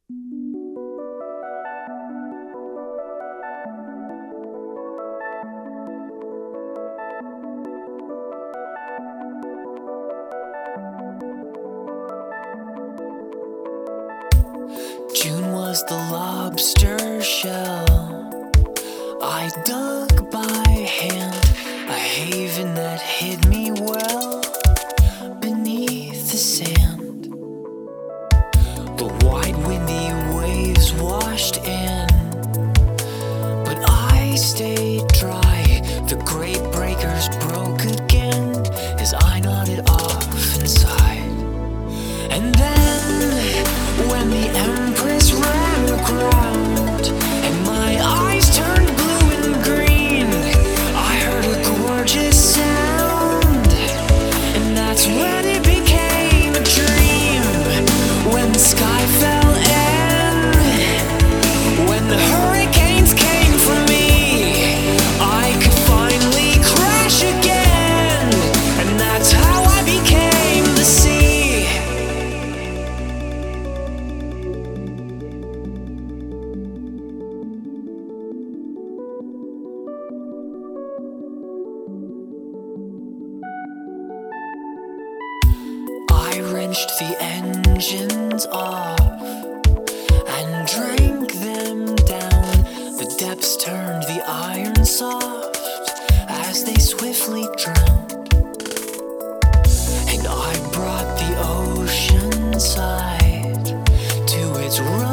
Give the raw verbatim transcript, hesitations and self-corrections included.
June was the lobster shell I dug by hand, a haven that hid me well beneath the sand. The wide windy waves washed in, but I stayed dry. The great breakers broke again as I nodded off inside. And then when the Empress ran aground and my eyes turned blue and green, I heard a gorgeous sound, and that's when it became a dream. When the sky fell in, when the hurricanes came for me, I could finally crash again, and that's how I became the sea. I wrenched the engines off and drank them down. The depths turned the iron soft as they swiftly drowned. And I brought the ocean side to its